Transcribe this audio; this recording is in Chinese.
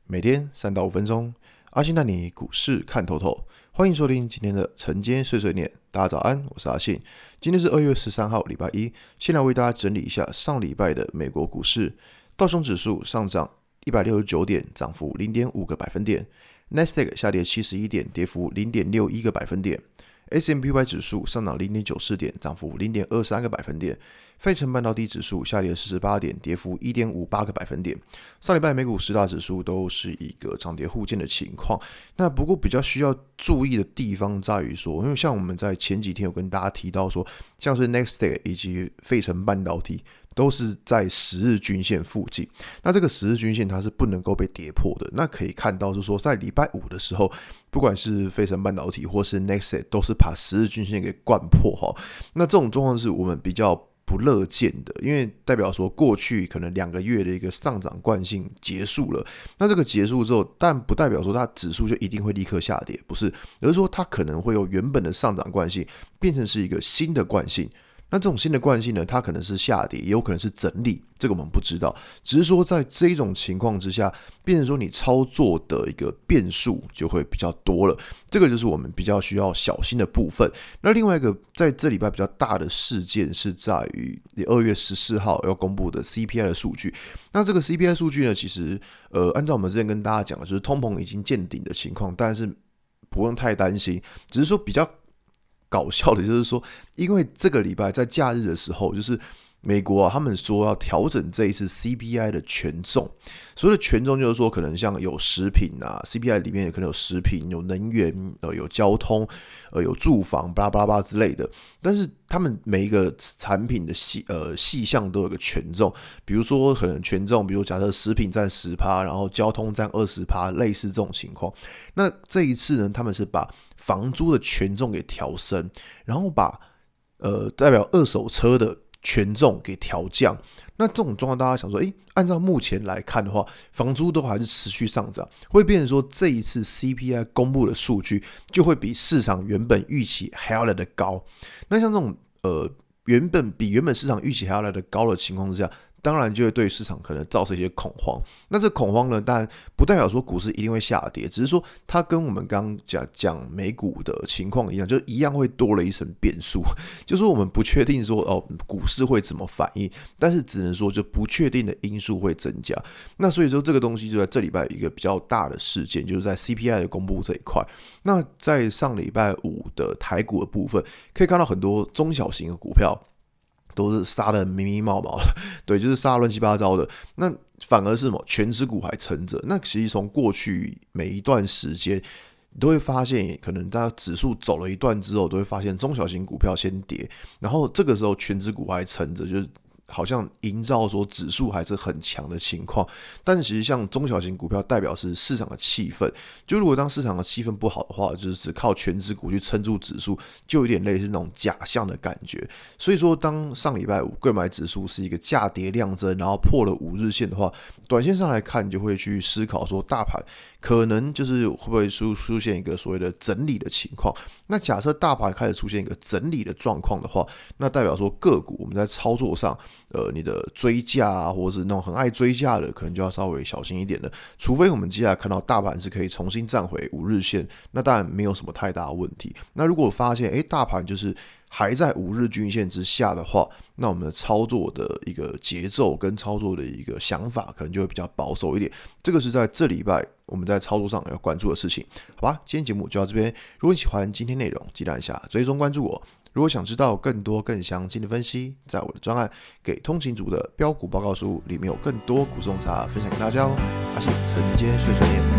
每天3到5分钟，阿信带你股市看透透。欢迎收听今天的晨间碎碎念。大家早安，我是阿信。今天是2月13号，礼拜一。先来为大家整理一下上礼拜的美国股市。道琼指数上涨169点，涨幅0.5个百分点。Nasdaq 下跌71点，跌幅0.61个百分点。S&P500 指数上涨0.94点，涨幅0.23个百分点。费城半导体指数下跌48点，跌幅1.58个百分点。上礼拜美股10大指数都是一个涨跌互见的情况。那不过比较需要注意的地方在于说，因为像我们在前几天有跟大家提到说，像是 Nasdaq 以及费城半导体都是在10日均线附近，那这个10日均线它是不能够被跌破的。那可以看到是说，在礼拜五的时候，不管是费城半导体或是 Nasdaq 都是把10日均线给灌破。那这种状况是我们比较不乐见的，因为代表说过去可能2个月的一个上涨惯性结束了。那这个结束之后，但不代表说它指数就一定会立刻下跌，不是，而是说它可能会有原本的上涨惯性变成是一个新的惯性。那这种新的惯性呢，它可能是下跌，也有可能是整理，这个我们不知道。只是说在这一种情况之下，变成说你操作的一个变数就会比较多了，这个就是我们比较需要小心的部分。那另外一个在这礼拜比较大的事件是在于2月14号要公布的 CPI 的数据。那这个 CPI 数据呢，其实按照我们之前跟大家讲的，就是通膨已经见顶的情况，但是不用太担心，只是说比较搞笑的就是说，因为这个礼拜在假日的时候，就是美国他们说要调整这一次 CPI 的权重。所谓的权重就是说，可能像有食品啊 ，CPI 里面可能有食品、有能源、有交通、有住房，巴拉巴拉巴拉之类的。但是他们每一个产品的细项都有个权重，比如说可能权重，比如假设食品占10%，然后交通占20%，类似这种情况。那这一次呢，他们是把房租的权重给调升，然后把代表二手车的权重给调降。那这种状况，大家想说，按照目前来看的话，房租都还是持续上涨，会变成说这一次 CPI 公布的数据就会比市场原本预期还要来得高。那像这种原本市场预期还要来得高的情况之下，当然就会对市场可能造成一些恐慌。那这恐慌呢，当然不代表说股市一定会下跌，只是说它跟我们刚刚讲美股的情况一样，就一样会多了一层变数。就是说我们不确定说股市会怎么反应，但是只能说就不确定的因素会增加。那所以说这个东西就在这礼拜一个比较大的事件，就是在 CPI 的公布这一块。那在上礼拜五的台股的部分，可以看到很多中小型的股票都是杀的密密麻麻的，对，就是杀乱七八糟的。那反而是什么全指股还撑着。那其实从过去每一段时间，你都会发现，可能大家指数走了一段之后，都会发现中小型股票先跌，然后这个时候全指股还撑着，就是好像营造说指数还是很强的情况。但是其实像中小型股票代表是市场的气氛，就如果当市场的气氛不好的话，就是只靠全指股去撑住指数，就有点类似那种假象的感觉。所以说当上礼拜五柜买指数是一个价跌量增，然后破了5日线的话，短线上来看就会去思考说大盘可能就是会不会出现一个所谓的整理的情况。那假设大盘开始出现一个整理的状况的话，那代表说个股我们在操作上你的追价啊，或者是那种很爱追价的，可能就要稍微小心一点了。除非我们接下来看到大盘是可以重新站回5日线，那当然没有什么太大的问题。那如果发现大盘就是还在5日均线之下的话，那我们的操作的一个节奏跟操作的一个想法可能就会比较保守一点。这个是在这礼拜我们在操作上要关注的事情。好吧，今天节目就到这边。如果你喜欢今天内容，记得按下追踪关注我。如果想知道更多更详尽的分析，在我的专案给通勤族的标股报告书里面有更多股市洞察分享给大家哦。阿信晨间碎碎念。